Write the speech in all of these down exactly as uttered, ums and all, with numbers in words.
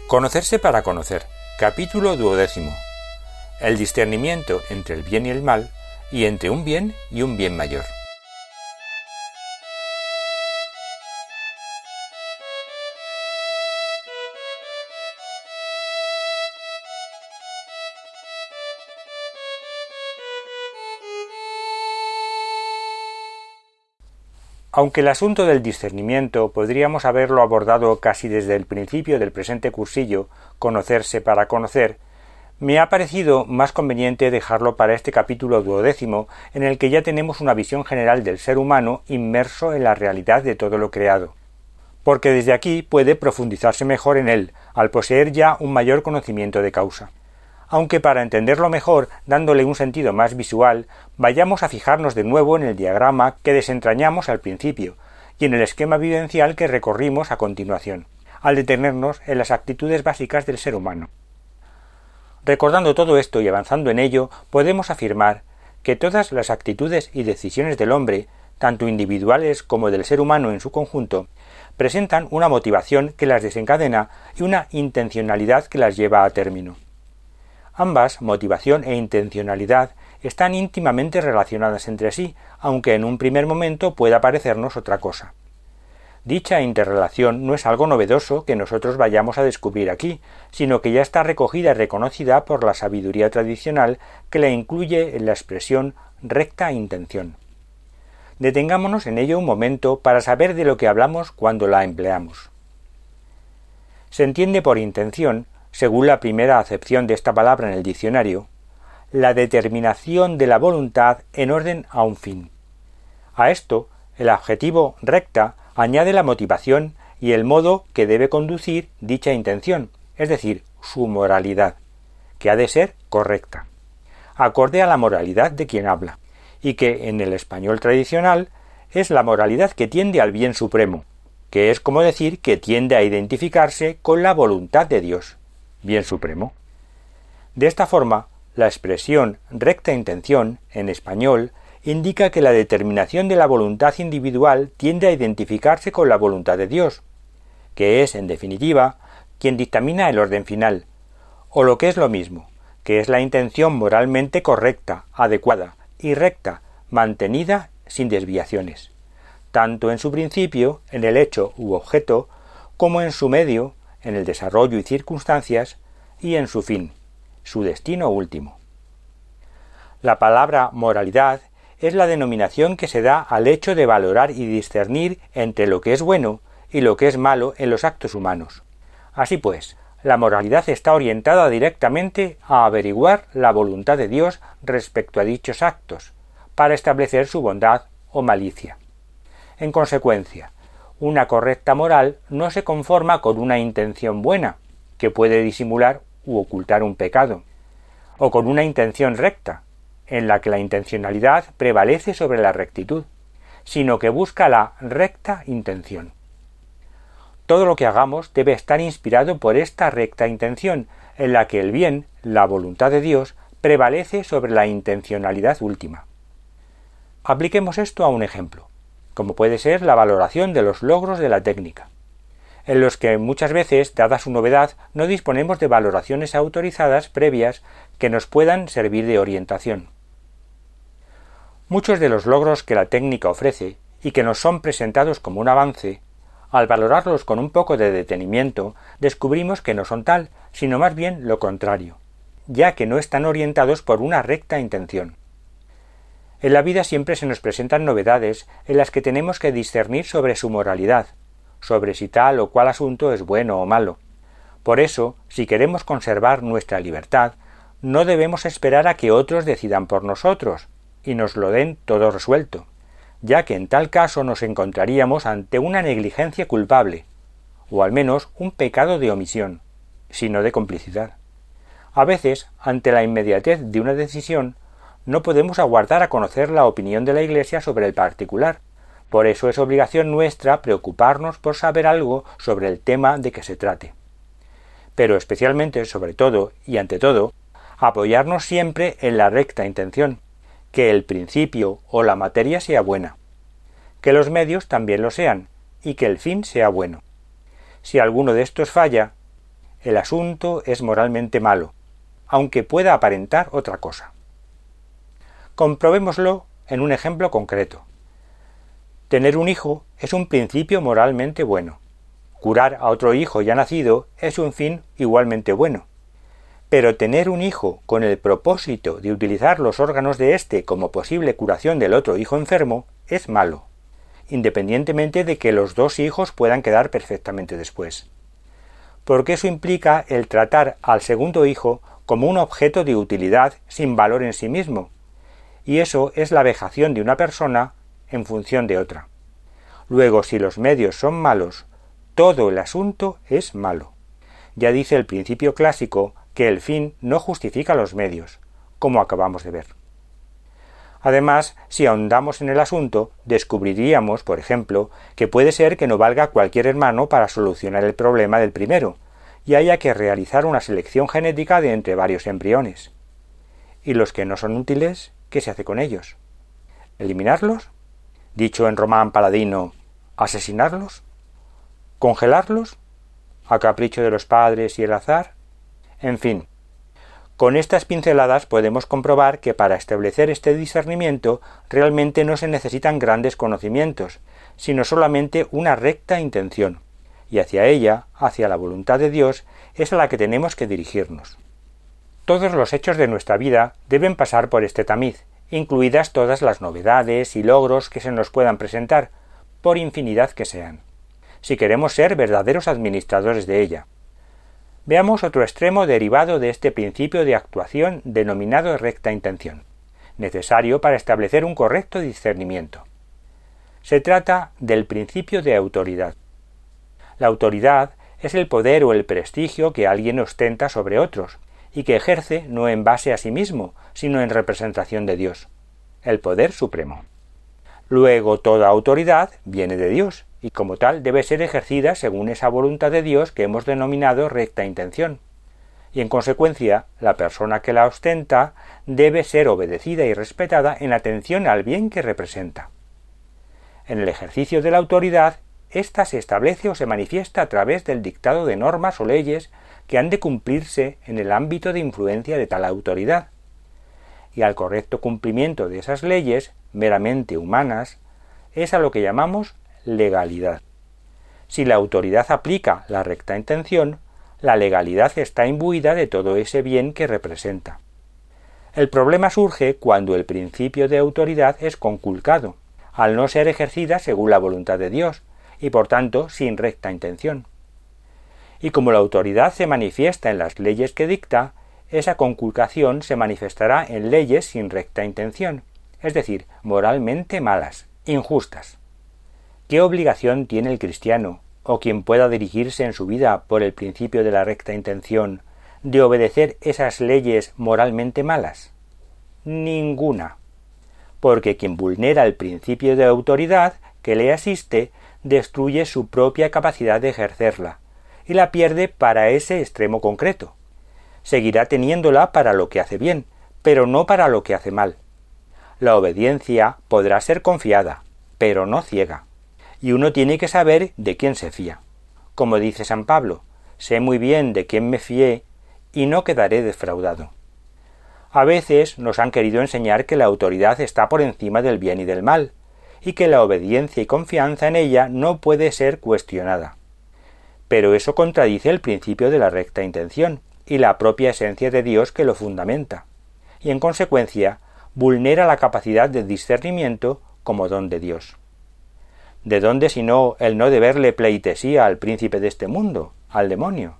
Conocerse para conocer. Capítulo duodécimo. El discernimiento entre el bien y el mal, y entre un bien y un bien mayor. Aunque el asunto del discernimiento podríamos haberlo abordado casi desde el principio del presente cursillo, conocerse para conocer, me ha parecido más conveniente dejarlo para este capítulo duodécimo, en el que ya tenemos una visión general del ser humano inmerso en la realidad de todo lo creado, porque desde aquí puede profundizarse mejor en él, al poseer ya un mayor conocimiento de causa. Aunque para entenderlo mejor, dándole un sentido más visual, vayamos a fijarnos de nuevo en el diagrama que desentrañamos al principio, y en el esquema vivencial que recorrimos a continuación, al detenernos en las actitudes básicas del ser humano. Recordando todo esto y avanzando en ello, podemos afirmar que todas las actitudes y decisiones del hombre, tanto individuales como del ser humano en su conjunto, presentan una motivación que las desencadena y una intencionalidad que las lleva a término. Ambas, motivación e intencionalidad, están íntimamente relacionadas entre sí, aunque en un primer momento pueda parecernos otra cosa. Dicha interrelación no es algo novedoso que nosotros vayamos a descubrir aquí, sino que ya está recogida y reconocida por la sabiduría tradicional que la incluye en la expresión recta intención. Detengámonos en ello un momento para saber de lo que hablamos cuando la empleamos. Se entiende por intención, según la primera acepción de esta palabra en el diccionario, la determinación de la voluntad en orden a un fin. A esto, el adjetivo recta añade la motivación y el modo que debe conducir dicha intención, es decir, su moralidad, que ha de ser correcta, acorde a la moralidad de quien habla, y que en el español tradicional es la moralidad que tiende al bien supremo, que es como decir que tiende a identificarse con la voluntad de Dios, bien supremo. De esta forma, la expresión recta intención, en español, indica que la determinación de la voluntad individual tiende a identificarse con la voluntad de Dios, que es, en definitiva, quien dictamina el orden final, o lo que es lo mismo, que es la intención moralmente correcta, adecuada y recta, mantenida sin desviaciones, tanto en su principio, en el hecho u objeto, como en su medio, en el desarrollo y circunstancias, y en su fin, su destino último. La palabra moralidad es la denominación que se da al hecho de valorar y discernir entre lo que es bueno y lo que es malo en los actos humanos. Así pues, la moralidad está orientada directamente a averiguar la voluntad de Dios respecto a dichos actos, para establecer su bondad o malicia. En consecuencia, una correcta moral no se conforma con una intención buena, que puede disimular u ocultar un pecado, o con una intención recta, en la que la intencionalidad prevalece sobre la rectitud, sino que busca la recta intención. Todo lo que hagamos debe estar inspirado por esta recta intención, en la que el bien, la voluntad de Dios, prevalece sobre la intencionalidad última. Apliquemos esto a un ejemplo, como puede ser la valoración de los logros de la técnica, en los que muchas veces, dada su novedad, no disponemos de valoraciones autorizadas previas que nos puedan servir de orientación. Muchos de los logros que la técnica ofrece y que nos son presentados como un avance, al valorarlos con un poco de detenimiento, descubrimos que no son tal, sino más bien lo contrario, ya que no están orientados por una recta intención. En la vida siempre se nos presentan novedades en las que tenemos que discernir sobre su moralidad, sobre si tal o cual asunto es bueno o malo. Por eso, si queremos conservar nuestra libertad, no debemos esperar a que otros decidan por nosotros y nos lo den todo resuelto, ya que en tal caso nos encontraríamos ante una negligencia culpable, o al menos un pecado de omisión, sino de complicidad. A veces, ante la inmediatez de una decisión, no podemos aguardar a conocer la opinión de la Iglesia sobre el particular. Por eso es obligación nuestra preocuparnos por saber algo sobre el tema de que se trate. Pero especialmente, sobre todo y ante todo, apoyarnos siempre en la recta intención, que el principio o la materia sea buena, que los medios también lo sean, y que el fin sea bueno. Si alguno de estos falla, el asunto es moralmente malo, aunque pueda aparentar otra cosa. Comprobémoslo en un ejemplo concreto. Tener un hijo es un principio moralmente bueno. Curar a otro hijo ya nacido es un fin igualmente bueno. Pero tener un hijo con el propósito de utilizar los órganos de éste como posible curación del otro hijo enfermo es malo, independientemente de que los dos hijos puedan quedar perfectamente después. Porque eso implica el tratar al segundo hijo como un objeto de utilidad sin valor en sí mismo, y eso es la vejación de una persona en función de otra. Luego, si los medios son malos, todo el asunto es malo. Ya dice el principio clásico que el fin no justifica los medios, como acabamos de ver. Además, si ahondamos en el asunto, descubriríamos, por ejemplo, que puede ser que no valga cualquier hermano para solucionar el problema del primero, y haya que realizar una selección genética de entre varios embriones. ¿Y los que no son útiles, qué se hace con ellos? ¿Eliminarlos? Dicho en román paladino, ¿asesinarlos? ¿Congelarlos? ¿A capricho de los padres y el azar? En fin, con estas pinceladas podemos comprobar que para establecer este discernimiento realmente no se necesitan grandes conocimientos, sino solamente una recta intención, y hacia ella, hacia la voluntad de Dios, es a la que tenemos que dirigirnos. Todos los hechos de nuestra vida deben pasar por este tamiz, incluidas todas las novedades y logros que se nos puedan presentar, por infinidad que sean, si queremos ser verdaderos administradores de ella. Veamos otro extremo derivado de este principio de actuación denominado recta intención, necesario para establecer un correcto discernimiento. Se trata del principio de autoridad. La autoridad es el poder o el prestigio que alguien ostenta sobre otros, y que ejerce no en base a sí mismo, sino en representación de Dios, el poder supremo. Luego toda autoridad viene de Dios, y como tal debe ser ejercida según esa voluntad de Dios que hemos denominado recta intención, y en consecuencia la persona que la ostenta debe ser obedecida y respetada en atención al bien que representa. En el ejercicio de la autoridad, ésta se establece o se manifiesta a través del dictado de normas o leyes que han de cumplirse en el ámbito de influencia de tal autoridad, y al correcto cumplimiento de esas leyes, meramente humanas, es a lo que llamamos legalidad. Si la autoridad aplica la recta intención, la legalidad está imbuida de todo ese bien que representa. El problema surge cuando el principio de autoridad es conculcado, al no ser ejercida según la voluntad de Dios, y por tanto sin recta intención. Y como la autoridad se manifiesta en las leyes que dicta, esa conculcación se manifestará en leyes sin recta intención, es decir, moralmente malas, injustas. ¿Qué obligación tiene el cristiano, o quien pueda dirigirse en su vida por el principio de la recta intención, de obedecer esas leyes moralmente malas? Ninguna. Porque quien vulnera el principio de autoridad que le asiste, destruye su propia capacidad de ejercerla, y la pierde para ese extremo concreto. Seguirá teniéndola para lo que hace bien, pero no para lo que hace mal. La obediencia podrá ser confiada, pero no ciega. Y uno tiene que saber de quién se fía. Como dice San Pablo, sé muy bien de quién me fié y no quedaré defraudado. A veces nos han querido enseñar que la autoridad está por encima del bien y del mal, y que la obediencia y confianza en ella no puede ser cuestionada. Pero eso contradice el principio de la recta intención y la propia esencia de Dios que lo fundamenta, y en consecuencia vulnera la capacidad de discernimiento como don de Dios. ¿De dónde sino el no deberle pleitesía al príncipe de este mundo, al demonio?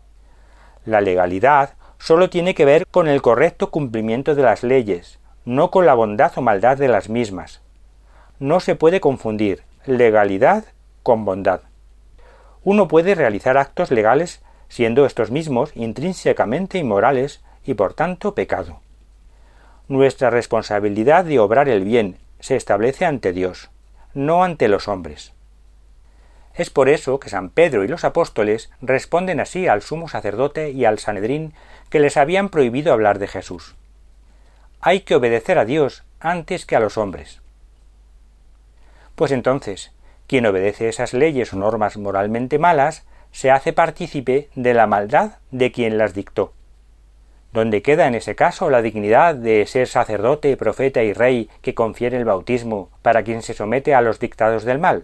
La legalidad sólo tiene que ver con el correcto cumplimiento de las leyes, no con la bondad o maldad de las mismas. No se puede confundir legalidad con bondad. Uno puede realizar actos legales siendo estos mismos intrínsecamente inmorales y por tanto pecado. Nuestra responsabilidad de obrar el bien se establece ante Dios, no ante los hombres. Es por eso que San Pedro y los apóstoles responden así al sumo sacerdote y al Sanedrín que les habían prohibido hablar de Jesús. Hay que obedecer a Dios antes que a los hombres. Pues entonces, quien obedece esas leyes o normas moralmente malas, se hace partícipe de la maldad de quien las dictó. ¿Dónde queda en ese caso la dignidad de ser sacerdote, profeta y rey que confiere el bautismo para quien se somete a los dictados del mal?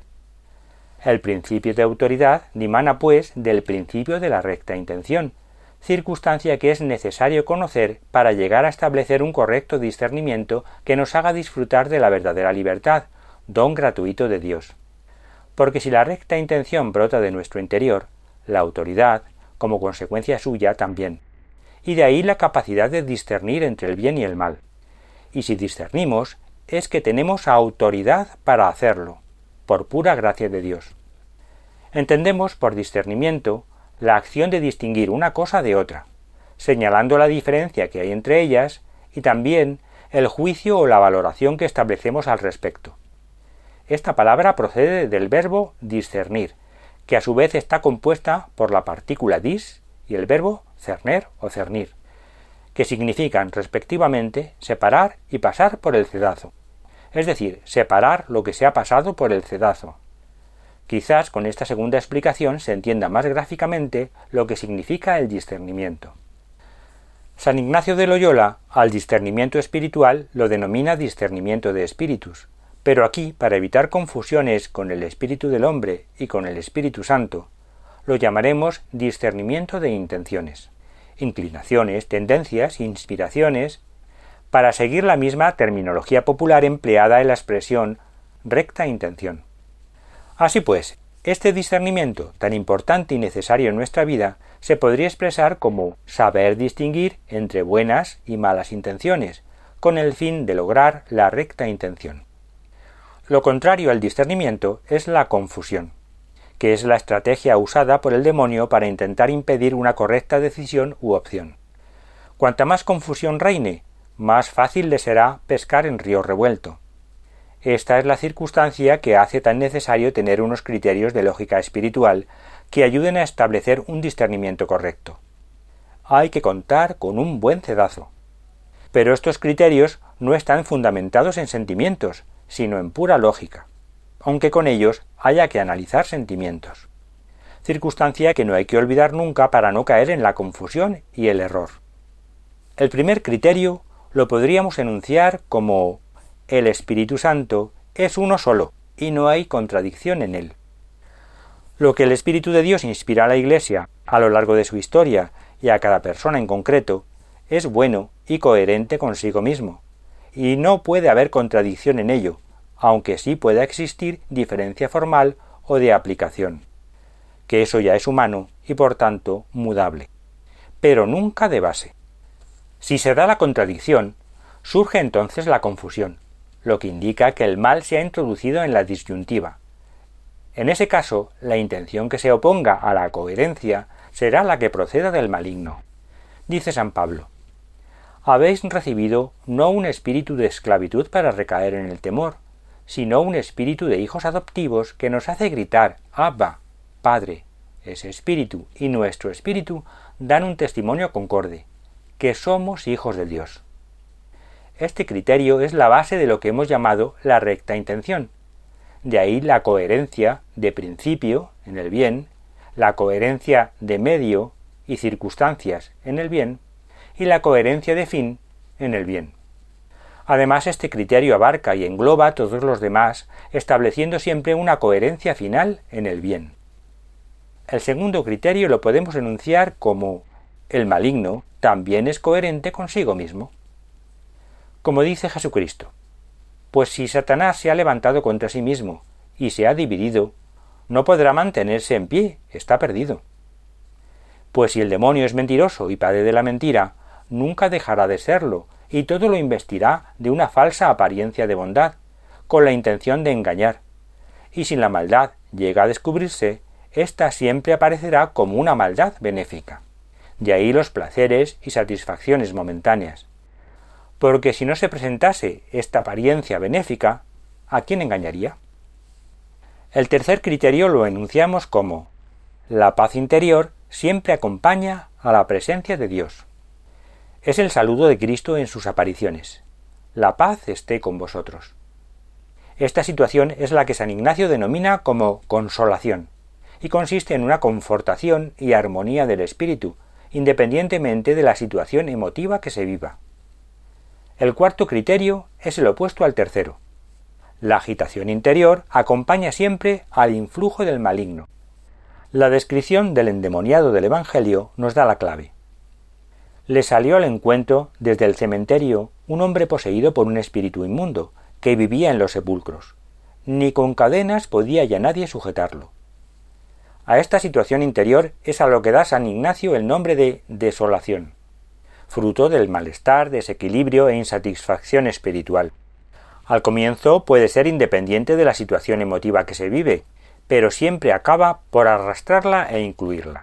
El principio de autoridad dimana, pues, del principio de la recta intención, circunstancia que es necesario conocer para llegar a establecer un correcto discernimiento que nos haga disfrutar de la verdadera libertad, don gratuito de Dios. Porque si la recta intención brota de nuestro interior, la autoridad, como consecuencia suya, también. Y de ahí la capacidad de discernir entre el bien y el mal. Y si discernimos, es que tenemos autoridad para hacerlo, por pura gracia de Dios. Entendemos por discernimiento la acción de distinguir una cosa de otra, señalando la diferencia que hay entre ellas y también el juicio o la valoración que establecemos al respecto. Esta palabra procede del verbo discernir, que a su vez está compuesta por la partícula dis y el verbo cerner o cernir, que significan respectivamente separar y pasar por el cedazo, es decir, separar lo que se ha pasado por el cedazo. Quizás con esta segunda explicación se entienda más gráficamente lo que significa el discernimiento. San Ignacio de Loyola al discernimiento espiritual lo denomina discernimiento de espíritus, pero aquí, para evitar confusiones con el espíritu del hombre y con el Espíritu Santo, lo llamaremos discernimiento de intenciones, inclinaciones, tendencias, inspiraciones, para seguir la misma terminología popular empleada en la expresión recta intención. Así pues, este discernimiento, tan importante y necesario en nuestra vida, se podría expresar como saber distinguir entre buenas y malas intenciones, con el fin de lograr la recta intención. Lo contrario al discernimiento es la confusión, que es la estrategia usada por el demonio para intentar impedir una correcta decisión u opción. Cuanta más confusión reine, más fácil le será pescar en río revuelto. Esta es la circunstancia que hace tan necesario tener unos criterios de lógica espiritual que ayuden a establecer un discernimiento correcto. Hay que contar con un buen cedazo. Pero estos criterios no están fundamentados en sentimientos, sino en pura lógica, aunque con ellos haya que analizar sentimientos. Circunstancia que no hay que olvidar nunca para no caer en la confusión y el error. El primer criterio lo podríamos enunciar como el Espíritu Santo es uno solo y no hay contradicción en él. Lo que el Espíritu de Dios inspira a la Iglesia a lo largo de su historia y a cada persona en concreto es bueno y coherente consigo mismo, y no puede haber contradicción en ello, aunque sí pueda existir diferencia formal o de aplicación, que eso ya es humano y por tanto mudable, pero nunca de base. Si se da la contradicción, surge entonces la confusión, lo que indica que el mal se ha introducido en la disyuntiva. En ese caso, la intención que se oponga a la coherencia será la que proceda del maligno. Dice San Pablo: habéis recibido no un espíritu de esclavitud para recaer en el temor, sino un espíritu de hijos adoptivos que nos hace gritar Abba, Padre. Ese espíritu y nuestro espíritu dan un testimonio concorde, que somos hijos de Dios. Este criterio es la base de lo que hemos llamado la recta intención. De ahí la coherencia de principio en el bien, la coherencia de medio y circunstancias en el bien, y la coherencia de fin en el bien. Además, este criterio abarca y engloba todos los demás, estableciendo siempre una coherencia final en el bien. El segundo criterio lo podemos enunciar como el maligno también es coherente consigo mismo. Como dice Jesucristo: pues si Satanás se ha levantado contra sí mismo y se ha dividido, no podrá mantenerse en pie, está perdido. Pues si el demonio es mentiroso y padre de la mentira, nunca dejará de serlo, y todo lo investirá de una falsa apariencia de bondad, con la intención de engañar. Y si la maldad llega a descubrirse, ésta siempre aparecerá como una maldad benéfica. De ahí los placeres y satisfacciones momentáneas. Porque si no se presentase esta apariencia benéfica, ¿a quién engañaría? El tercer criterio lo enunciamos como: la paz interior siempre acompaña a la presencia de Dios. Es el saludo de Cristo en sus apariciones: la paz esté con vosotros. Esta situación es la que San Ignacio denomina como consolación, y consiste en una confortación y armonía del espíritu, independientemente de la situación emotiva que se viva. El cuarto criterio es el opuesto al tercero. La agitación interior acompaña siempre al influjo del maligno. La descripción del endemoniado del Evangelio nos da la clave. Le salió al encuentro desde el cementerio un hombre poseído por un espíritu inmundo, que vivía en los sepulcros. Ni con cadenas podía ya nadie sujetarlo. A esta situación interior es a lo que da San Ignacio el nombre de desolación, fruto del malestar, desequilibrio e insatisfacción espiritual. Al comienzo puede ser independiente de la situación emotiva que se vive, pero siempre acaba por arrastrarla e incluirla.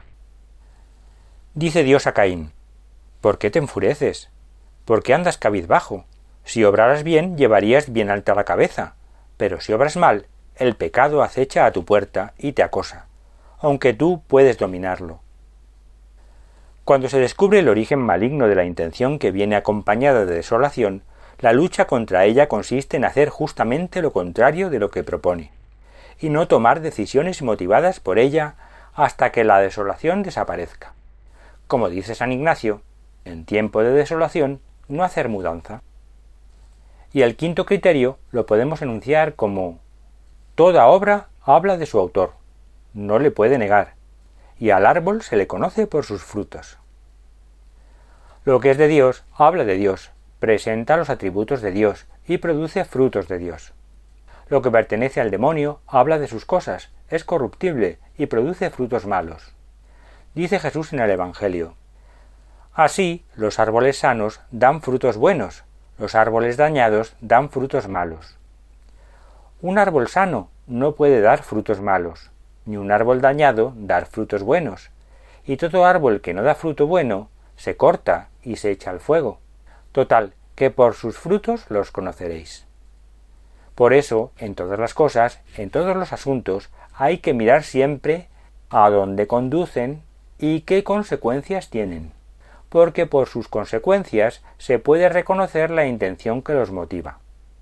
Dice Dios a Caín: ¿por qué te enfureces? ¿Por qué andas cabizbajo? Si obraras bien, llevarías bien alta la cabeza, pero si obras mal, el pecado acecha a tu puerta y te acosa, aunque tú puedes dominarlo. Cuando se descubre el origen maligno de la intención que viene acompañada de desolación, la lucha contra ella consiste en hacer justamente lo contrario de lo que propone, y no tomar decisiones motivadas por ella hasta que la desolación desaparezca. Como dice San Ignacio, en tiempo de desolación, no hacer mudanza. Y el quinto criterio lo podemos enunciar como: toda obra habla de su autor, no le puede negar, y al árbol se le conoce por sus frutos. Lo que es de Dios habla de Dios, presenta los atributos de Dios y produce frutos de Dios. Lo que pertenece al demonio habla de sus cosas, es corruptible y produce frutos malos. Dice Jesús en el Evangelio: así los árboles sanos dan frutos buenos, los árboles dañados dan frutos malos. Un árbol sano no puede dar frutos malos, ni un árbol dañado dar frutos buenos, y todo árbol que no da fruto bueno se corta y se echa al fuego. Total, que por sus frutos los conoceréis. Por eso, en todas las cosas, en todos los asuntos, hay que mirar siempre a dónde conducen y qué consecuencias tienen, porque por sus consecuencias se puede reconocer la intención que los motiva.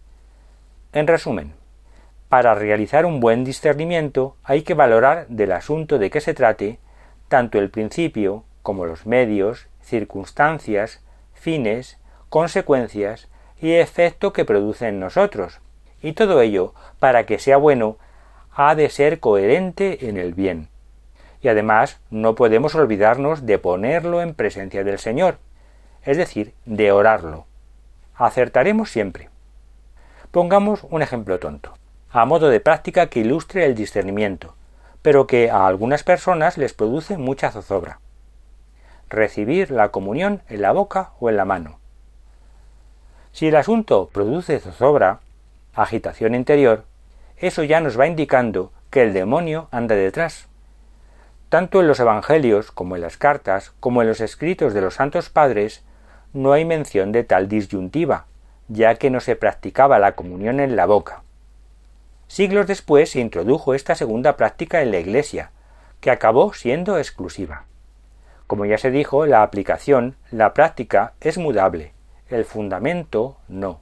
En resumen, para realizar un buen discernimiento hay que valorar del asunto de que se trate tanto el principio como los medios, circunstancias, fines, consecuencias y efecto que produce en nosotros, y todo ello, para que sea bueno, ha de ser coherente en el bien. Y además no podemos olvidarnos de ponerlo en presencia del Señor, es decir, de orarlo. Acertaremos siempre. Pongamos un ejemplo tonto, a modo de práctica que ilustre el discernimiento, pero que a algunas personas les produce mucha zozobra. Recibir la comunión en la boca o en la mano. Si el asunto produce zozobra, agitación interior, eso ya nos va indicando que el demonio anda detrás. Tanto en los evangelios como en las cartas, como en los escritos de los santos padres, no hay mención de tal disyuntiva, ya que no se practicaba la comunión en la boca. Siglos después se introdujo esta segunda práctica en la Iglesia, que acabó siendo exclusiva. Como ya se dijo, la aplicación, la práctica, es mudable, el fundamento no.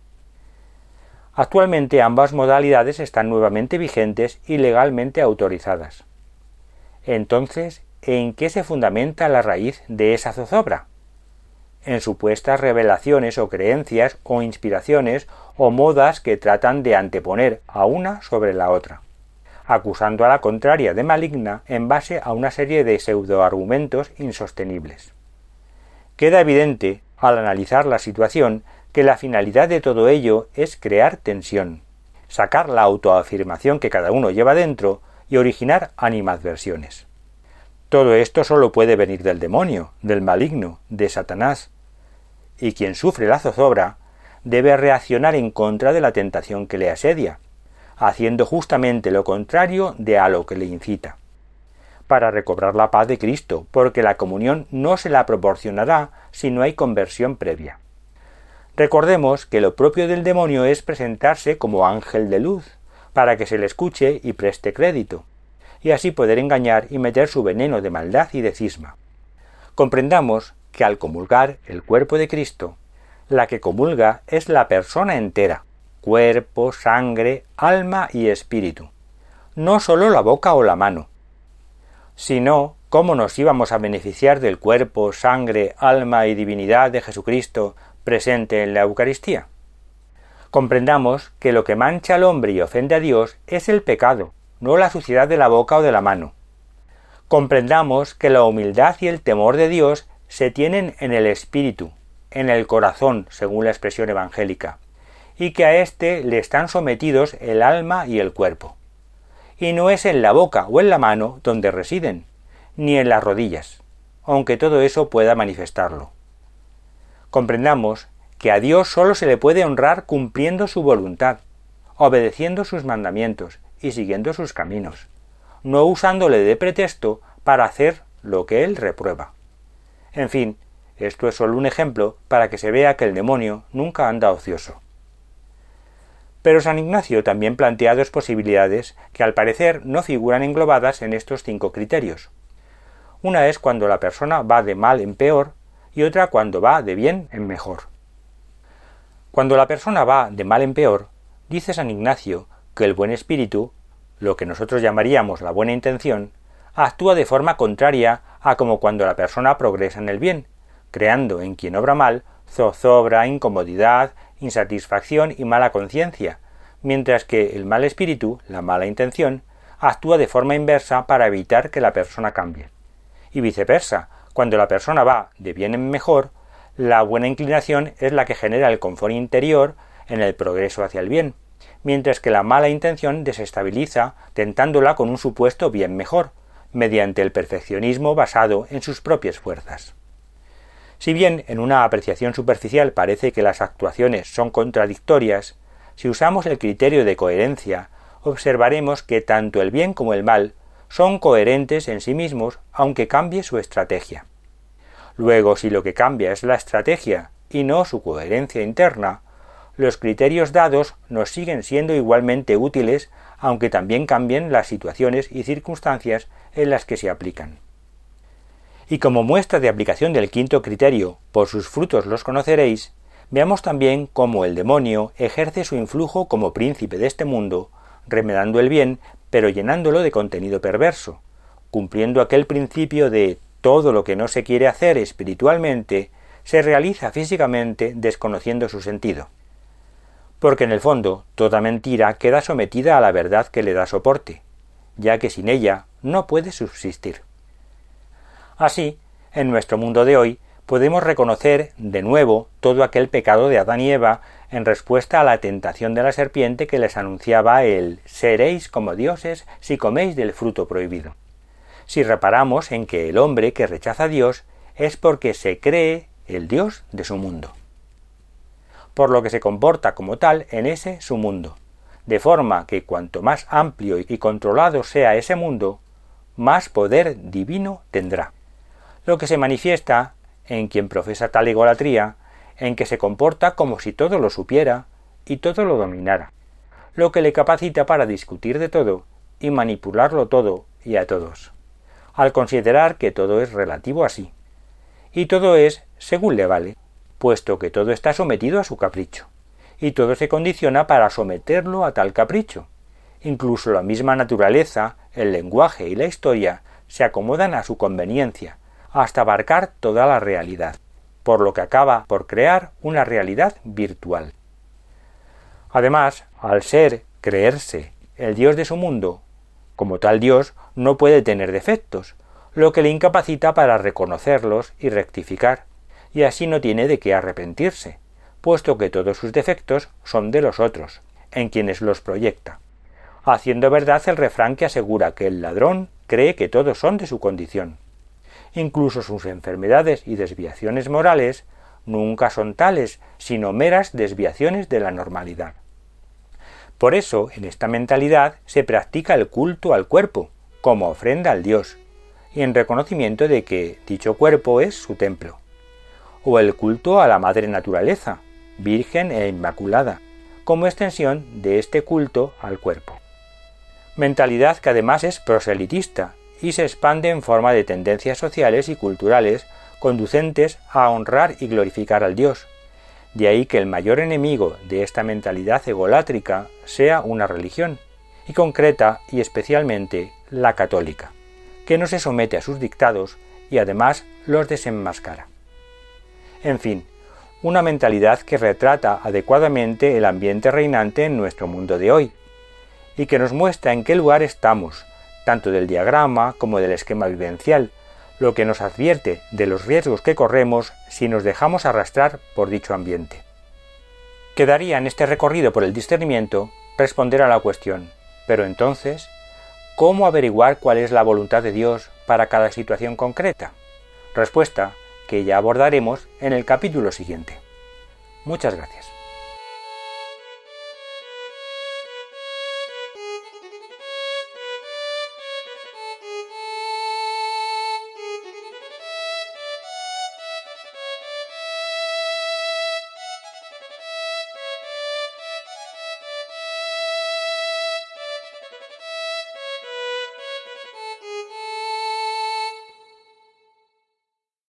Actualmente ambas modalidades están nuevamente vigentes y legalmente autorizadas. Entonces, ¿en qué se fundamenta la raíz de esa zozobra? En supuestas revelaciones o creencias o inspiraciones o modas que tratan de anteponer a una sobre la otra, acusando a la contraria de maligna en base a una serie de pseudoargumentos insostenibles. Queda evidente, al analizar la situación, que la finalidad de todo ello es crear tensión, sacar la autoafirmación que cada uno lleva dentro y originar animadversiones. Todo esto solo puede venir del demonio, del maligno, de Satanás, y quien sufre la zozobra debe reaccionar en contra de la tentación que le asedia, haciendo justamente lo contrario de a lo que le incita, para recobrar la paz de Cristo, porque la comunión no se la proporcionará si no hay conversión previa. Recordemos que lo propio del demonio es presentarse como ángel de luz, para que se le escuche y preste crédito, y así poder engañar y meter su veneno de maldad y de cisma. Comprendamos que al comulgar el cuerpo de Cristo, la que comulga es la persona entera, cuerpo, sangre, alma y espíritu, no sólo la boca o la mano. Si no, ¿cómo nos íbamos a beneficiar del cuerpo, sangre, alma y divinidad de Jesucristo presente en la Eucaristía? Comprendamos que lo que mancha al hombre y ofende a Dios es el pecado, no la suciedad de la boca o de la mano. Comprendamos que la humildad y el temor de Dios se tienen en el espíritu, en el corazón, según la expresión evangélica, y que a éste le están sometidos el alma y el cuerpo. Y no es en la boca o en la mano donde residen, ni en las rodillas, aunque todo eso pueda manifestarlo. Comprendamos que a Dios sólo se le puede honrar cumpliendo su voluntad, obedeciendo sus mandamientos y siguiendo sus caminos, no usándole de pretexto para hacer lo que él reprueba. En fin, esto es solo un ejemplo para que se vea que el demonio nunca anda ocioso. Pero San Ignacio también plantea dos posibilidades que al parecer no figuran englobadas en estos cinco criterios. Una es cuando la persona va de mal en peor y otra cuando va de bien en mejor. Cuando la persona va de mal en peor, dice San Ignacio que el buen espíritu, lo que nosotros llamaríamos la buena intención, actúa de forma contraria a como cuando la persona progresa en el bien, creando en quien obra mal zozobra, incomodidad, insatisfacción y mala conciencia, mientras que el mal espíritu, la mala intención, actúa de forma inversa para evitar que la persona cambie. Y viceversa, cuando la persona va de bien en mejor, la buena inclinación es la que genera el confort interior en el progreso hacia el bien, mientras que la mala intención desestabiliza tentándola con un supuesto bien mejor, mediante el perfeccionismo basado en sus propias fuerzas. Si bien en una apreciación superficial parece que las actuaciones son contradictorias, si usamos el criterio de coherencia, observaremos que tanto el bien como el mal son coherentes en sí mismos, aunque cambie su estrategia. Luego, si lo que cambia es la estrategia y no su coherencia interna, los criterios dados nos siguen siendo igualmente útiles, aunque también cambien las situaciones y circunstancias en las que se aplican. Y como muestra de aplicación del quinto criterio, por sus frutos los conoceréis, veamos también cómo el demonio ejerce su influjo como príncipe de este mundo, remedando el bien, pero llenándolo de contenido perverso, cumpliendo aquel principio de todo lo que no se quiere hacer espiritualmente, se realiza físicamente desconociendo su sentido. Porque en el fondo, toda mentira queda sometida a la verdad que le da soporte, ya que sin ella no puede subsistir. Así, en nuestro mundo de hoy, podemos reconocer de nuevo todo aquel pecado de Adán y Eva en respuesta a la tentación de la serpiente que les anunciaba el «seréis como dioses si coméis del fruto prohibido». Si reparamos en que el hombre que rechaza a Dios es porque se cree el Dios de su mundo, por lo que se comporta como tal en ese su mundo, de forma que cuanto más amplio y controlado sea ese mundo, más poder divino tendrá, lo que se manifiesta en quien profesa tal idolatría, en que se comporta como si todo lo supiera y todo lo dominara, lo que le capacita para discutir de todo y manipularlo todo y a todos, al considerar que todo es relativo a sí, y todo es según le vale, puesto que todo está sometido a su capricho, y todo se condiciona para someterlo a tal capricho. Incluso la misma naturaleza, el lenguaje y la historia se acomodan a su conveniencia, hasta abarcar toda la realidad, por lo que acaba por crear una realidad virtual. Además, al ser, creerse, el Dios de su mundo, como tal Dios no puede tener defectos, lo que le incapacita para reconocerlos y rectificar, y así no tiene de qué arrepentirse, puesto que todos sus defectos son de los otros, en quienes los proyecta, haciendo verdad el refrán que asegura que el ladrón cree que todos son de su condición. Incluso sus enfermedades y desviaciones morales nunca son tales, sino meras desviaciones de la normalidad. Por eso, en esta mentalidad se practica el culto al cuerpo, como ofrenda al Dios, y en reconocimiento de que dicho cuerpo es su templo, o el culto a la madre naturaleza, virgen e inmaculada, como extensión de este culto al cuerpo. Mentalidad que además es proselitista y se expande en forma de tendencias sociales y culturales conducentes a honrar y glorificar al Dios. De ahí que el mayor enemigo de esta mentalidad egolátrica sea una religión, y concreta y especialmente la católica, que no se somete a sus dictados y además los desenmascara. En fin, una mentalidad que retrata adecuadamente el ambiente reinante en nuestro mundo de hoy, y que nos muestra en qué lugar estamos, tanto del diagrama como del esquema vivencial, lo que nos advierte de los riesgos que corremos si nos dejamos arrastrar por dicho ambiente. Quedaría en este recorrido por el discernimiento responder a la cuestión, pero entonces, ¿cómo averiguar cuál es la voluntad de Dios para cada situación concreta? Respuesta que ya abordaremos en el capítulo siguiente. Muchas gracias.